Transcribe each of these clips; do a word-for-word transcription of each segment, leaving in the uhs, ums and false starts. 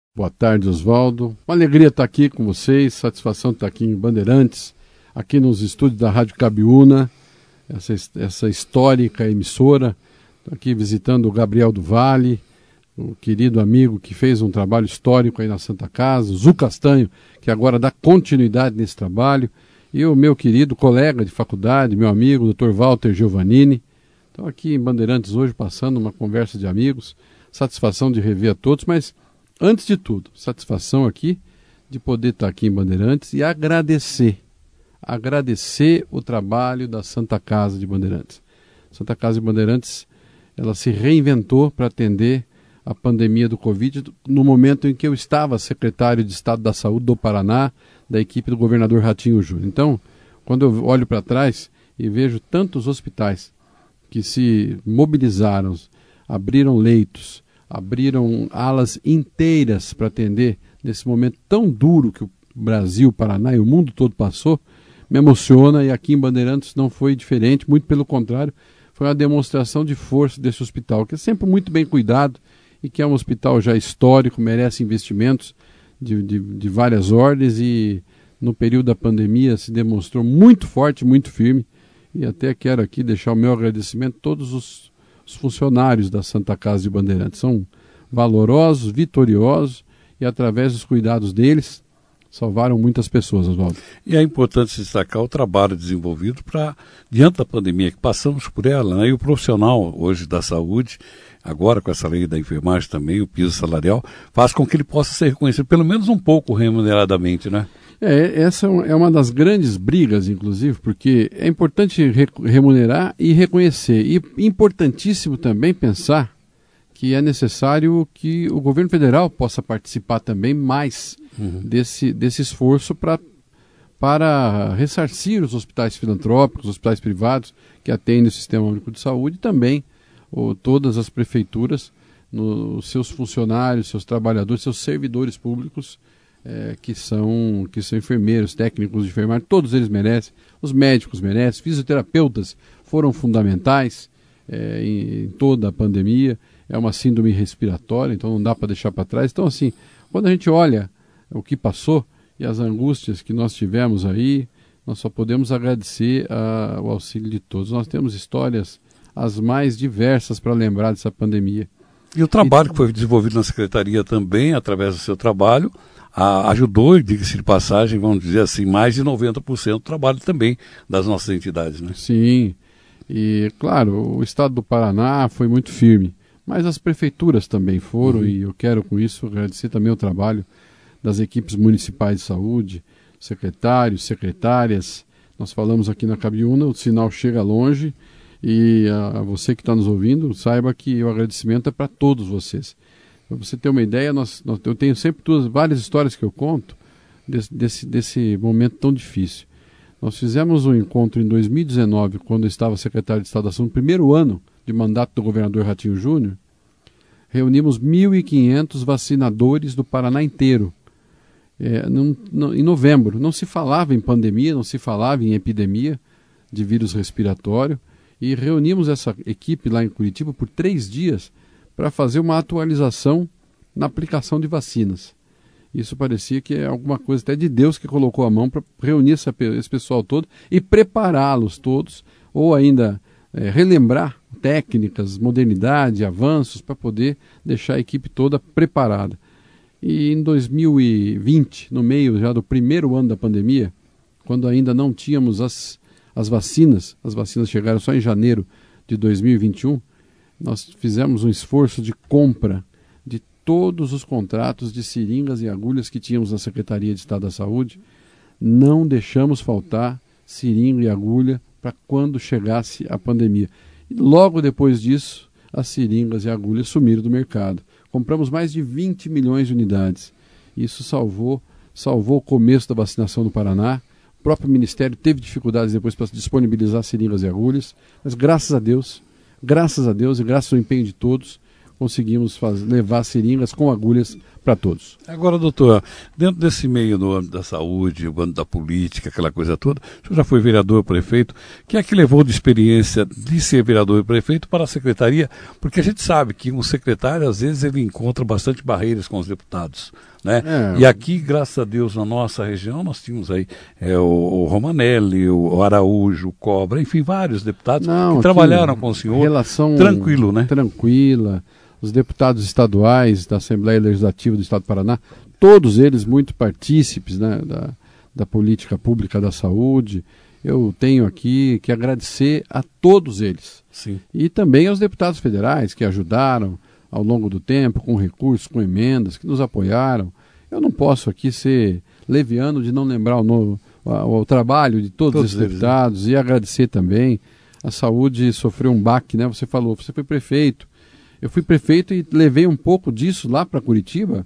Boa tarde, Oswaldo. Uma alegria estar aqui com vocês, satisfação de estar aqui em Bandeirantes, aqui nos estúdios da Rádio Cabiúna, essa, essa histórica emissora. Estou aqui visitando o Gabriel do Vale, o querido amigo que fez um trabalho histórico aí na Santa Casa, o Zu Castanho, que agora dá continuidade nesse trabalho, e o meu querido colega de faculdade, meu amigo, doutor Walter Giovannini. Estou aqui em Bandeirantes hoje passando uma conversa de amigos, satisfação de rever a todos, mas antes de tudo, satisfação aqui de poder estar aqui em Bandeirantes e agradecer, agradecer o trabalho da Santa Casa de Bandeirantes. Santa Casa de Bandeirantes, ela se reinventou para atender a pandemia do Covid no momento em que eu estava secretário de Estado da Saúde do Paraná, da equipe do governador Ratinho Júnior. Então, quando eu olho para trás e vejo tantos hospitais que se mobilizaram, abriram leitos, abriram alas inteiras para atender nesse momento tão duro que o Brasil, o Paraná e o mundo todo passou, me emociona, e aqui em Bandeirantes não foi diferente, muito pelo contrário, foi uma demonstração de força desse hospital, que é sempre muito bem cuidado e que é um hospital já histórico, merece investimentos de, de, de várias ordens, e no período da pandemia se demonstrou muito forte, muito firme, e até quero aqui deixar o meu agradecimento a todos os Os funcionários da Santa Casa de Bandeirantes. São valorosos, vitoriosos, e através dos cuidados deles salvaram muitas pessoas, Oswaldo. E é importante destacar o trabalho desenvolvido para, diante da pandemia que passamos por ela, né, e o profissional hoje da saúde, agora com essa lei da enfermagem também, o piso salarial, faz com que ele possa ser reconhecido pelo menos um pouco remuneradamente, né? É, essa é uma das grandes brigas, inclusive, porque é importante re- remunerar e reconhecer. E importantíssimo também pensar que é necessário que o governo federal possa participar também mais uhum. desse, desse esforço pra, para ressarcir os hospitais filantrópicos, os hospitais privados que atendem o Sistema Único de Saúde, e também ou, todas as prefeituras, no, seus funcionários, seus trabalhadores, seus servidores públicos, É, que, são, que são enfermeiros, técnicos de enfermagem, todos eles merecem, os médicos merecem, fisioterapeutas foram fundamentais é, em, em toda a pandemia, é uma síndrome respiratória, então não dá para deixar para trás. Então, assim, quando a gente olha o que passou e as angústias que nós tivemos aí, nós só podemos agradecer a, o auxílio de todos. Nós temos histórias as mais diversas para lembrar dessa pandemia. E o trabalho e, que foi desenvolvido na Secretaria também, através do seu trabalho, A, ajudou, e diga-se de passagem, vamos dizer assim, mais de noventa por cento do trabalho também das nossas entidades, né? Sim, e claro, o Estado do Paraná foi muito firme, mas as prefeituras também foram, uhum. e eu quero com isso agradecer também o trabalho das equipes municipais de saúde, secretários, secretárias. Nós falamos aqui na Cabiúna, o sinal chega longe, e a, a você que está nos ouvindo, saiba que o agradecimento é para todos vocês. Para você ter uma ideia, nós, nós, eu tenho sempre duas, várias histórias que eu conto desse, desse, desse momento tão difícil. Nós fizemos um encontro em dois mil e dezenove, quando eu estava secretário de Estado da Saúde, no primeiro ano de mandato do governador Ratinho Júnior, reunimos mil e quinhentos vacinadores do Paraná inteiro, é, num, no, em novembro. Não se falava em pandemia, não se falava em epidemia de vírus respiratório, e reunimos essa equipe lá em Curitiba por três dias, para fazer uma atualização na aplicação de vacinas. Isso parecia que é alguma coisa até de Deus que colocou a mão para reunir essa, esse pessoal todo e prepará-los todos, ou ainda é, relembrar técnicas, modernidade, avanços, para poder deixar a equipe toda preparada. E em dois mil e vinte, no meio já do primeiro ano da pandemia, quando ainda não tínhamos as, as vacinas, as vacinas chegaram só em janeiro de dois mil e vinte e um, nós fizemos um esforço de compra de todos os contratos de seringas e agulhas que tínhamos na Secretaria de Estado da Saúde. Não deixamos faltar seringa e agulha para quando chegasse a pandemia. E logo depois disso, as seringas e agulhas sumiram do mercado. Compramos mais de vinte milhões de unidades. Isso salvou, salvou o começo da vacinação no Paraná. O próprio Ministério teve dificuldades depois para disponibilizar seringas e agulhas, mas graças a Deus... Graças a Deus e graças ao empenho de todos, conseguimos fazer, levar seringas com agulhas para todos. Agora, doutor, dentro desse meio no âmbito da saúde, o âmbito da política, aquela coisa toda, o senhor já foi vereador, prefeito, que é que levou de experiência de ser vereador e prefeito para a secretaria? Porque a gente sabe que um secretário, às vezes, ele encontra bastante barreiras com os deputados, né? É. E aqui, graças a Deus, na nossa região, nós tínhamos aí é, o, o Romanelli, o Araújo, o Cobra, enfim, vários deputados Não, que trabalharam com o senhor. Relação tranquilo, né? Tranquila. Os deputados estaduais da Assembleia Legislativa do Estado do Paraná, todos eles muito partícipes, né, da, da política pública da saúde. Eu tenho aqui que agradecer a todos eles. Sim. E também aos deputados federais que ajudaram ao longo do tempo, com recursos, com emendas, que nos apoiaram. Eu não posso aqui ser leviano de não lembrar o, no, o, o trabalho de todos, todos esses eles, deputados, né? E agradecer também. A saúde sofreu um baque, né? Você falou, você foi prefeito. Eu fui prefeito e levei um pouco disso lá para Curitiba,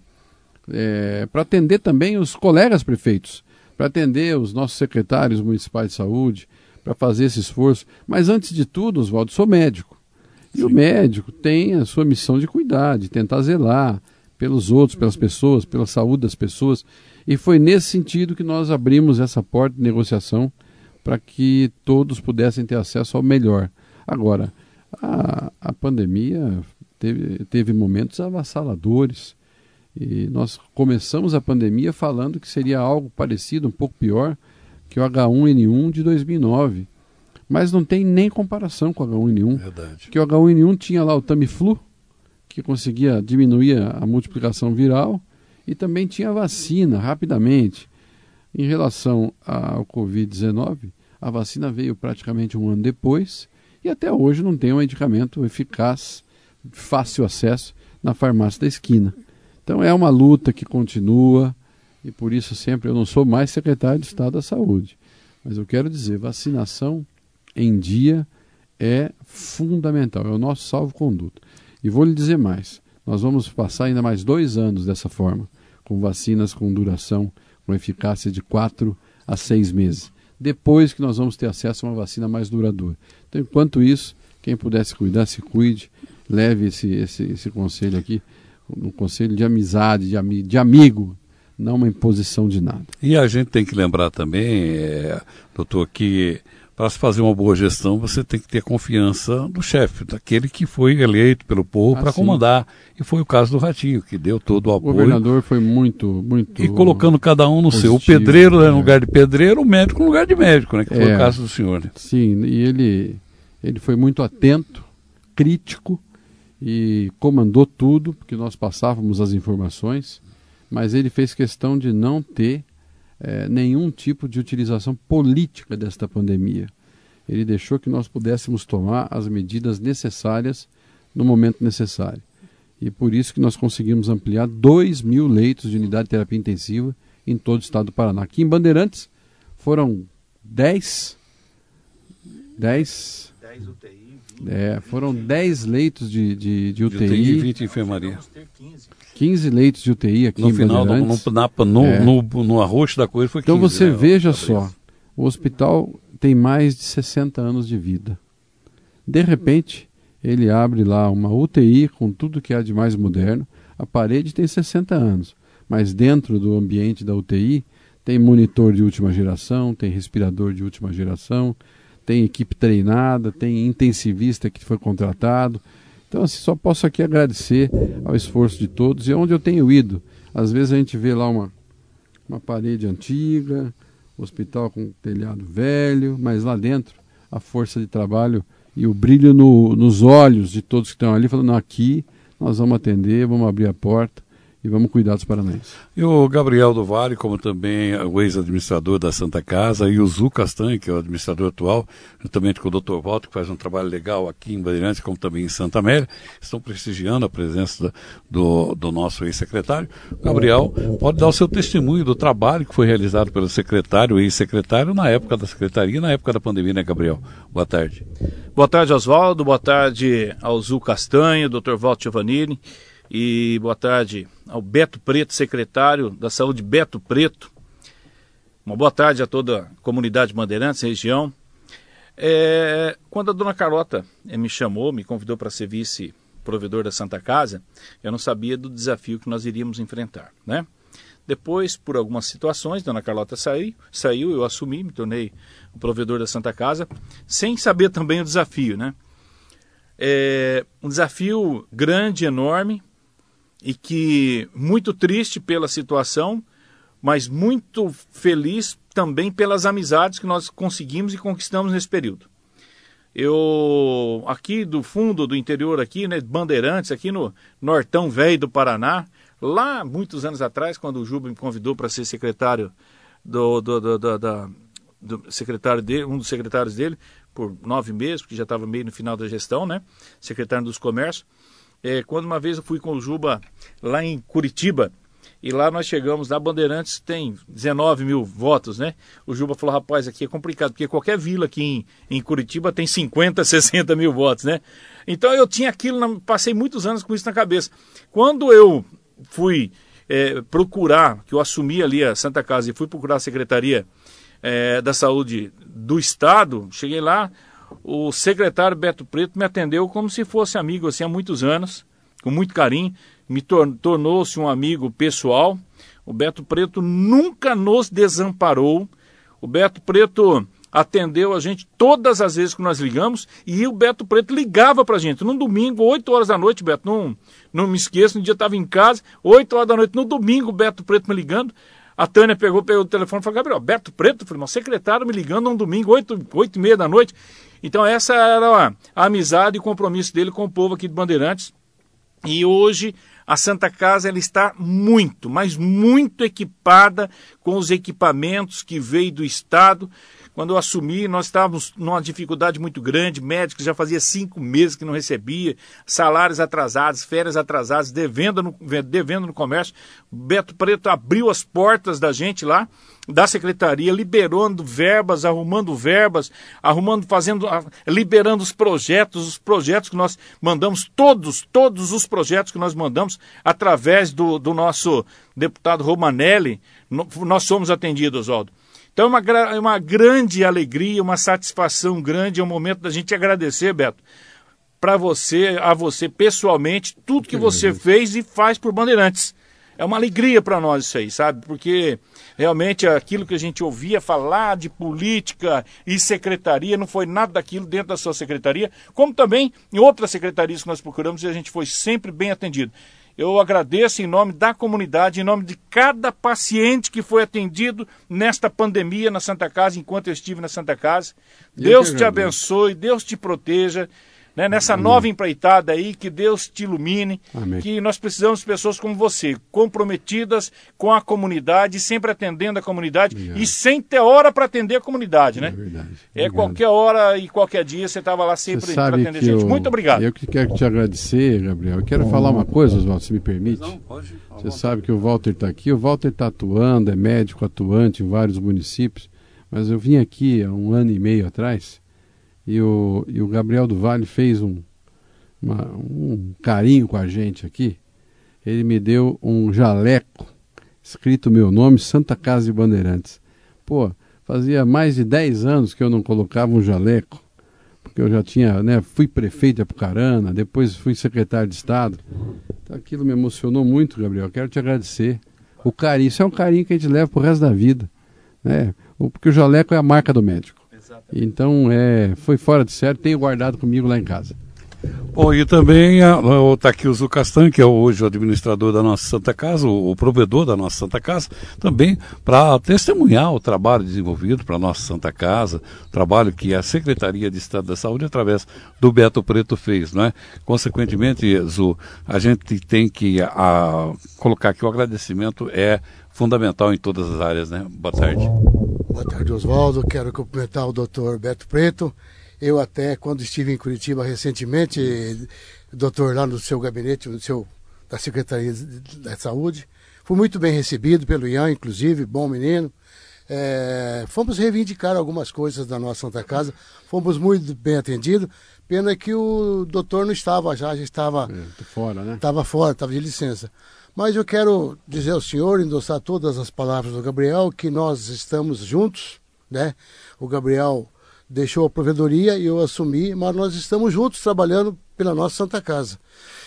é, para atender também os colegas prefeitos, para atender os nossos secretários municipais de saúde, para fazer esse esforço. Mas antes de tudo, Oswaldo, sou médico. E Sim. o médico tem a sua missão de cuidar, de tentar zelar pelos outros, pelas pessoas, pela saúde das pessoas. E foi nesse sentido que nós abrimos essa porta de negociação para que todos pudessem ter acesso ao melhor. Agora, a, a pandemia teve, teve momentos avassaladores e nós começamos a pandemia falando que seria algo parecido, um pouco pior, que o agá um ene um de dois mil e nove. Mas não tem nem comparação com o agá um ene um. Verdade. Porque o agá um ene um tinha lá o Tamiflu, que conseguia diminuir a, a multiplicação viral, e também tinha vacina rapidamente. Em relação ao covid dezenove, a vacina veio praticamente um ano depois e até hoje não tem um medicamento eficaz, fácil acesso na farmácia da esquina. Então é uma luta que continua e por isso sempre eu não sou mais secretário de Estado da Saúde. Mas eu quero dizer, vacinação em dia é fundamental, é o nosso salvo-conduto. E vou lhe dizer mais, nós vamos passar ainda mais dois anos dessa forma, com vacinas com duração, com eficácia de quatro a seis meses. Depois que nós vamos ter acesso a uma vacina mais duradoura. Então, enquanto isso, quem puder se cuidar, se cuide, leve esse, esse, esse conselho aqui, um conselho de amizade, de, ami, de amigo, não uma imposição de nada. E a gente tem que lembrar também, é, doutor, que para se fazer uma boa gestão, você tem que ter confiança do chefe, daquele que foi eleito pelo povo ah, para comandar. E foi o caso do Ratinho, que deu todo o apoio. O governador foi muito, muito... E colocando cada um no positivo, seu. O pedreiro é. no lugar de pedreiro, o médico no lugar de médico, né? Que é, foi o caso do senhor. Né? Sim, e ele, ele foi muito atento, crítico, e comandou tudo, porque nós passávamos as informações, mas ele fez questão de não ter É, nenhum tipo de utilização política desta pandemia. Ele deixou que nós pudéssemos tomar as medidas necessárias no momento necessário. E por isso que nós conseguimos ampliar dois mil leitos de unidade de terapia intensiva em todo o estado do Paraná. Aqui em Bandeirantes foram dez, dez, dez U T I, vinte, é, foram dez leitos de, de, de U T I. De U T I e vinte enfermaria. quinze leitos de U T I aqui no em final, Bandeirantes. No, na, no, é. no, no, no arroxo da coisa foi quinze. Então você né? veja só, o hospital tem mais de sessenta anos de vida. De repente, ele abre lá uma U T I com tudo que há de mais moderno. A parede tem sessenta anos, mas dentro do ambiente da U T I tem monitor de última geração, tem respirador de última geração, tem equipe treinada, tem intensivista que foi contratado. Então, assim, só posso aqui agradecer ao esforço de todos. E onde eu tenho ido, às vezes a gente vê lá uma, uma parede antiga, hospital com telhado velho, mas lá dentro a força de trabalho e o brilho no, nos olhos de todos que estão ali, falando, aqui nós vamos atender, vamos abrir a porta e vamos cuidar dos paranaenses. E o Gabriel do Vale, como também o ex-administrador da Santa Casa, e o Zu Castanho, que é o administrador atual, juntamente com o doutor Walter, que faz um trabalho legal aqui em Bandeirantes, como também em Santa Amélia, estão prestigiando a presença do, do nosso ex-secretário. Gabriel, pode dar o seu testemunho do trabalho que foi realizado pelo secretário, ex-secretário, na época da secretaria, na época da pandemia, né, Gabriel? Boa tarde. Boa tarde, Oswaldo. Boa tarde ao Zu Castanho, doutor Walter Giovannini. E boa tarde ao Beto Preto, secretário da Saúde Beto Preto. Uma boa tarde a toda a comunidade Bandeirantes, região. É, quando a dona Carlota é, me chamou, me convidou para ser vice provedor da Santa Casa, eu não sabia do desafio que nós iríamos enfrentar, né? Depois, por algumas situações, Dona Carlota saiu, saiu, eu assumi, me tornei o provedor da Santa Casa, sem saber também o desafio, né? É um desafio grande, enorme, e que muito triste pela situação, mas muito feliz também pelas amizades que nós conseguimos e conquistamos nesse período. Eu, aqui do fundo do interior, aqui, né, Bandeirantes, aqui no Nortão Velho do Paraná, lá muitos anos atrás, quando o Juba me convidou para ser secretário do, do, do, do, do, do secretário dele, um dos secretários dele, por nove meses, porque já estava meio no final da gestão, né? Secretário dos Comércios. É, quando uma vez eu fui com o Juba lá em Curitiba, e lá nós chegamos, na Bandeirantes tem dezenove mil votos, né? O Juba falou, rapaz, aqui é complicado, porque qualquer vila aqui em, em Curitiba tem cinquenta, sessenta mil votos, né? Então eu tinha aquilo, na, passei muitos anos com isso na cabeça. Quando eu fui é, procurar, que eu assumi ali a Santa Casa e fui procurar a Secretaria é, da Saúde do Estado, cheguei lá, o secretário Beto Preto me atendeu como se fosse amigo, assim, há muitos anos, com muito carinho, me tor- tornou-se um amigo pessoal. O Beto Preto nunca nos desamparou, o Beto Preto atendeu a gente todas as vezes que nós ligamos, e o Beto Preto ligava pra gente, num domingo, oito horas da noite, Beto, não, não me esqueço, no dia eu estava em casa, oito horas da noite, no domingo, o Beto Preto me ligando, a Tânia pegou, pegou o telefone e falou, Gabriel, Beto Preto? Eu falei, meu secretário me ligando num domingo, oito, oito e meia da noite. Então essa era a, a amizade e compromisso dele com o povo aqui de Bandeirantes, e hoje a Santa Casa ela está muito, mas muito equipada com os equipamentos que veio do Estado. Quando eu assumi, nós estávamos numa dificuldade muito grande, médicos já fazia cinco meses que não recebia, salários atrasados, férias atrasadas, devendo no, devendo no comércio. Beto Preto abriu as portas da gente lá, da secretaria, liberando verbas, arrumando verbas, arrumando, fazendo, liberando os projetos, os projetos que nós mandamos, todos, todos os projetos que nós mandamos, através do, do nosso deputado Romanelli, nós somos atendidos, Oswaldo. Então é uma, é uma grande alegria, uma satisfação grande, é o momento da gente agradecer, Beto, para você, a você pessoalmente, tudo que você fez e faz por Bandeirantes. É uma alegria para nós isso aí, sabe? Porque realmente aquilo que a gente ouvia falar de política e secretaria, não foi nada daquilo dentro da sua secretaria, como também em outras secretarias que nós procuramos e a gente foi sempre bem atendido. Eu agradeço em nome da comunidade, em nome de cada paciente que foi atendido nesta pandemia na Santa Casa, enquanto eu estive na Santa Casa. Deus te abençoe, Deus te proteja, né, nessa Amém. Nova empreitada aí, que Deus te ilumine, Amém. Que nós precisamos de pessoas como você, comprometidas com a comunidade, sempre atendendo a comunidade. Obrigado. E sem ter hora para atender a comunidade, né? É verdade. É qualquer hora e qualquer dia você estava lá sempre para atender gente. Eu, Muito obrigado. Eu que quero te agradecer, Gabriel. Eu quero oh. falar uma coisa, Oswaldo, se me permite. Não, pode. Você sabe que o Walter está aqui. O Walter está atuando, é médico atuante em vários municípios, mas eu vim aqui há um ano e meio atrás. E o, e o Gabriel do Vale fez um, uma, um carinho com a gente aqui. Ele me deu um jaleco, escrito meu nome, Santa Casa de Bandeirantes. Pô, fazia mais de dez anos que eu não colocava um jaleco, porque eu já tinha, né, fui prefeito de Apucarana, depois fui secretário de Estado. Então, aquilo me emocionou muito, Gabriel. Quero te agradecer. O carinho, isso é um carinho que a gente leva pro resto da vida, né? Porque o jaleco é a marca do médico. Então, é, foi fora de série, tenho guardado comigo lá em casa. Bom, e também está aqui o Zu Castanho, que é hoje o administrador da nossa Santa Casa, o, o provedor da nossa Santa Casa, também para testemunhar o trabalho desenvolvido para a nossa Santa Casa, trabalho que a Secretaria de Estado da Saúde, através do Beto Preto, fez, não é? Consequentemente, Zu, a gente tem que a, colocar que o agradecimento é fundamental em todas as áreas, né? Boa tarde. Boa tarde, Oswaldo. Quero cumprimentar o doutor Beto Preto. Eu até, quando estive em Curitiba recentemente, doutor, lá no seu gabinete, no seu, da Secretaria da Saúde, fui muito bem recebido pelo Ian, inclusive, bom menino. É, fomos reivindicar algumas coisas da nossa Santa Casa, fomos muito bem atendidos. Pena que o doutor não estava já, já estava é, fora, né? Estava fora, estava de licença. Mas eu quero dizer ao senhor, endossar todas as palavras do Gabriel, que nós estamos juntos, né? O Gabriel deixou a provedoria e eu assumi, mas nós estamos juntos trabalhando pela nossa Santa Casa.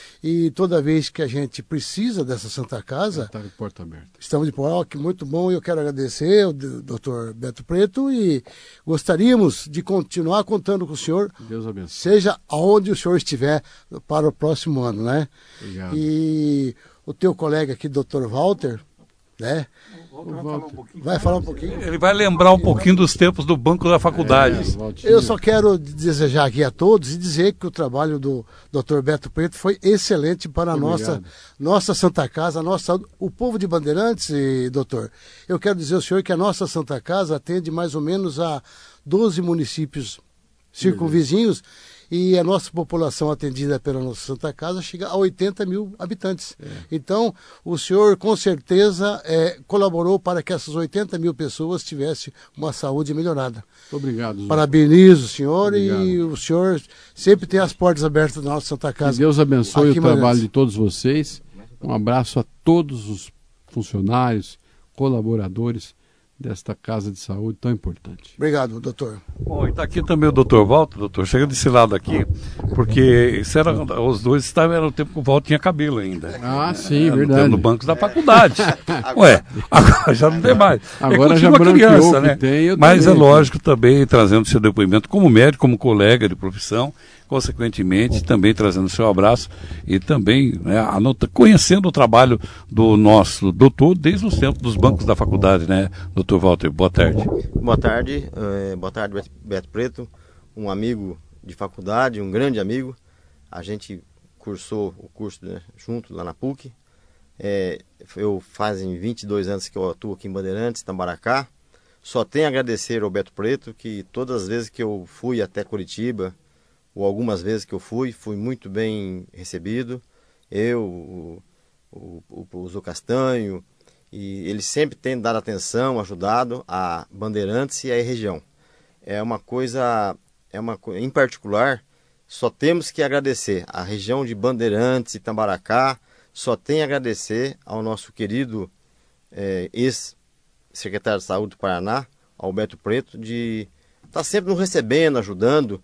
E toda vez que a gente precisa dessa Santa Casa, está de porta aberta. Estamos de porta, muito bom. Eu quero agradecer ao doutor Beto Preto e gostaríamos de continuar contando com o senhor, Deus abençoe, seja aonde o senhor estiver para o próximo ano, né? Obrigado. E o teu colega aqui, doutor Walter, né? Vai falar um pouquinho. Vai falar um pouquinho. Ele vai lembrar um pouquinho dos tempos do Banco da Faculdade. É, eu só quero desejar aqui a todos e dizer que o trabalho do doutor Beto Preto foi excelente para a nossa, nossa Santa Casa, a nossa, o povo de Bandeirantes, e, doutor. Eu quero dizer ao senhor que a nossa Santa Casa atende mais ou menos a doze municípios circunvizinhos, e a nossa população atendida pela nossa Santa Casa chega a oitenta mil habitantes. É. Então, o senhor com certeza é, colaborou para que essas oitenta mil pessoas tivessem uma saúde melhorada. Muito obrigado, Zé. Parabenizo o senhor. Obrigado. E o senhor sempre tem as portas abertas da nossa Santa Casa. Que Deus abençoe o trabalho de todos vocês. Um abraço a todos os funcionários, colaboradores desta Casa de Saúde tão importante. Obrigado, doutor. Bom, e está aqui também o doutor Walter, doutor, chega desse lado aqui, porque isso era, os dois estavam, era o tempo que o Walter tinha cabelo ainda. Ah, sim, era verdade. No banco da faculdade. Ué, agora já não tem mais. Agora é, já criança, né? Tem, Mas também, é lógico também, trazendo seu depoimento como médico, como colega de profissão, consequentemente também trazendo seu abraço e também né, anota, conhecendo o trabalho do nosso doutor desde os tempos dos bancos da faculdade, né, doutor Walter? Boa tarde. Boa tarde, é, boa tarde, Beto Preto, um amigo de faculdade, um grande amigo. A gente cursou o curso né, junto lá na P U C. É, eu fazem vinte e dois anos que eu atuo aqui em Bandeirantes, Tambaracá. Só tenho a agradecer ao Beto Preto que todas as vezes que eu fui até Curitiba, ou algumas vezes que eu fui, fui muito bem recebido. Eu, o, o, o, o Zô Castanho, e ele sempre tem dado atenção, ajudado a Bandeirantes e a região. É uma coisa, é uma, em particular, só temos que agradecer a região de Bandeirantes e Tambaracá, só tem a agradecer ao nosso querido é, ex-secretário de Saúde do Paraná, ao Beto Preto, de estar sempre nos recebendo, ajudando,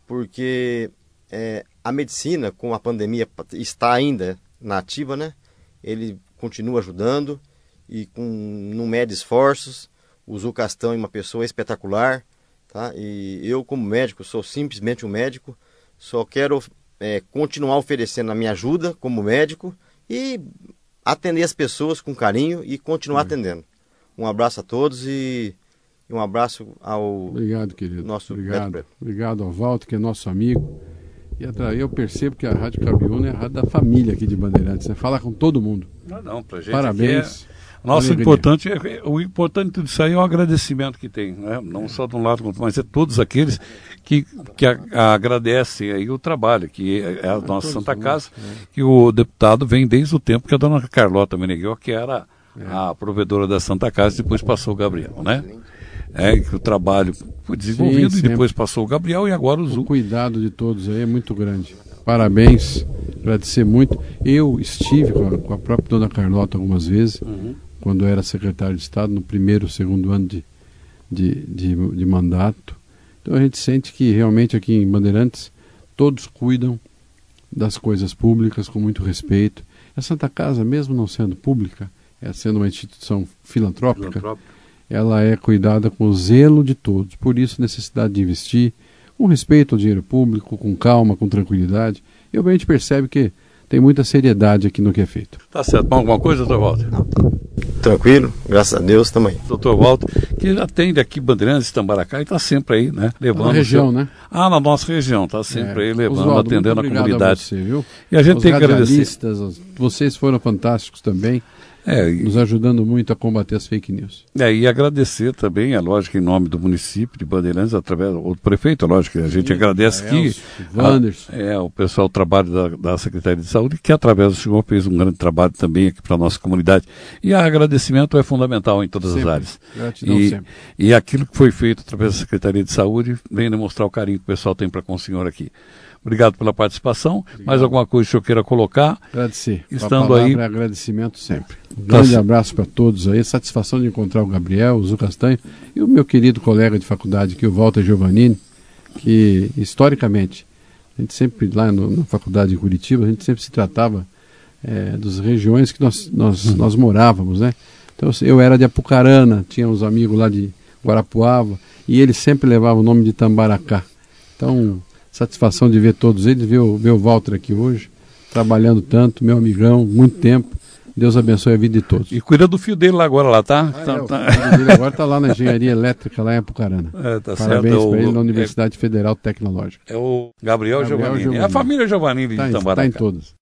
porque é, a medicina, com a pandemia, está ainda na ativa, né? Ele continua ajudando e com, não mede esforços. O Zô Castanho é uma pessoa espetacular, tá? E eu, como médico, sou simplesmente um médico, só quero é, continuar oferecendo a minha ajuda como médico e atender as pessoas com carinho e continuar hum. atendendo. Um abraço a todos e... Um abraço ao Obrigado, querido. nosso Obrigado. Beto Preto. Obrigado ao Walter, que é nosso amigo. E eu percebo que a Rádio Cabiúna é a rádio da família aqui de Bandeirantes. Você fala com todo mundo. Não, não, pra gente Parabéns. É... Nosso importante, o importante disso aí é o agradecimento que tem, né? Não só de um lado, mas é todos aqueles que, que a, a agradecem aí o trabalho, que é a nossa é Santa Casa, é. que o deputado vem desde o tempo que a dona Carlota Meneghel, que era é. a provedora da Santa Casa, depois passou o Gabriel, né? É, que o trabalho foi desenvolvido. Sim, e depois passou o Gabriel e agora o Zô. O cuidado de todos aí é muito grande. Parabéns, agradecer muito. Eu estive com a, com a própria dona Carlota algumas vezes, uhum. quando eu era secretário de Estado, no primeiro, segundo ano de, de, de, de mandato. Então a gente sente que realmente aqui em Bandeirantes todos cuidam das coisas públicas com muito respeito. A Santa Casa, mesmo não sendo pública, é sendo uma instituição filantrópica, filantrópica. Ela é cuidada com o zelo de todos. Por isso, necessidade de investir com respeito ao dinheiro público, com calma, com tranquilidade. E a gente percebe que tem muita seriedade aqui no que é feito. Tá certo. Bom, alguma coisa, doutor Walter? Não, tá. Tranquilo, graças a Deus, também. doutor Walter, que atende aqui Bandeirantes, Tambaracá, e está sempre aí, né? Levando na região, seu... né? Ah, na nossa região, está sempre é. aí levando, Oswaldo, atendendo a comunidade. A você, viu? E a gente Os tem que agradecer. Vocês foram fantásticos também. É, e... nos ajudando muito a combater as fake news. É, e agradecer também, é lógico, em nome do município de Bandeirantes, através do prefeito, é lógico, a gente Sim, agradece que a, é, o pessoal do trabalho da, da Secretaria de Saúde, que através do senhor fez um grande trabalho também aqui para a nossa comunidade. E o agradecimento é fundamental em todas sempre. as áreas. Gratidão e, sempre. E aquilo que foi feito através da Secretaria de Saúde vem demonstrar o carinho que o pessoal tem para com o senhor aqui. Obrigado pela participação. Obrigado. Mais alguma coisa que eu queira colocar? Agradecer. Estando aí. É agradecimento sempre. Um grande abraço para todos aí. Satisfação de encontrar o Gabriel, o Zô Castanho e o meu querido colega de faculdade aqui, o Walter Giovannini, que historicamente A gente sempre, lá no, na faculdade em Curitiba, a gente sempre se tratava é, das regiões que nós, nós, uhum. nós morávamos, né? Então eu era de Apucarana, tinha uns amigos lá de Guarapuava, e eles sempre levavam o nome de Tambaracá. Então, satisfação de ver todos eles, ver o, ver o Walter aqui hoje, trabalhando tanto, meu amigão, muito tempo. Deus abençoe a vida de todos. E cuida do fio dele lá agora, lá, tá? Ah, tá, é, tá. O filho dele agora está lá na engenharia elétrica, lá em Apucarana. É, tá Parabéns certo. para ele na o, Universidade é, Federal Tecnológica. É o Gabriel, Gabriel Giovannini. Giovannini. É a família Giovannini tá de em, Tambaracá. Está em todas.